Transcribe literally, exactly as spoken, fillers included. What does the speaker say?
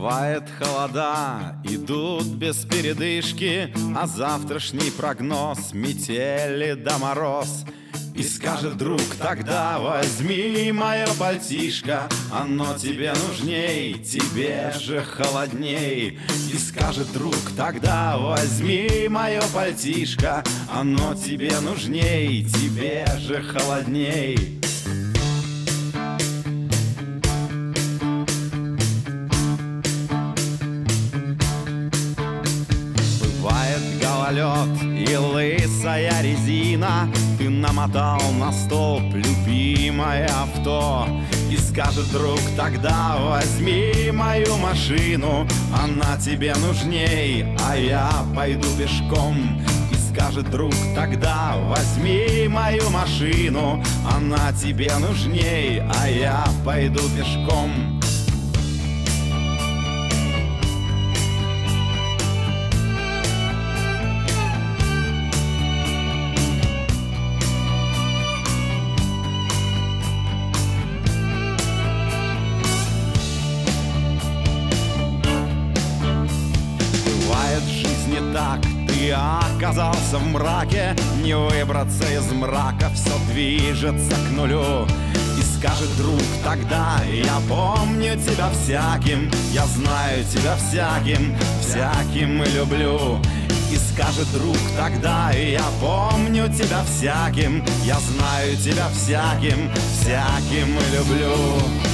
Бывает, холода идут без передышки, а завтрашний прогноз — метели да мороз. И скажет друг: тогда возьми мое пальтишко, оно тебе нужней, тебе же холодней. И скажет друг: тогда возьми мое пальтишко, оно тебе нужней, тебе же холодней. Бывает гололед и лысая резина, ты намотал на столб любимое авто. И скажет друг: тогда возьми мою машину, она тебе нужней, а я пойду пешком. И скажет друг: тогда возьми мою машину, она тебе нужней, а я пойду пешком. В жизни так, ты оказался в мраке, не выбраться из мрака, все движется к нулю. И скажет друг: тогда я помню тебя всяким, я знаю тебя всяким, всяким и люблю. И скажет друг: тогда я помню тебя всяким, я знаю тебя всяким, всяким и люблю.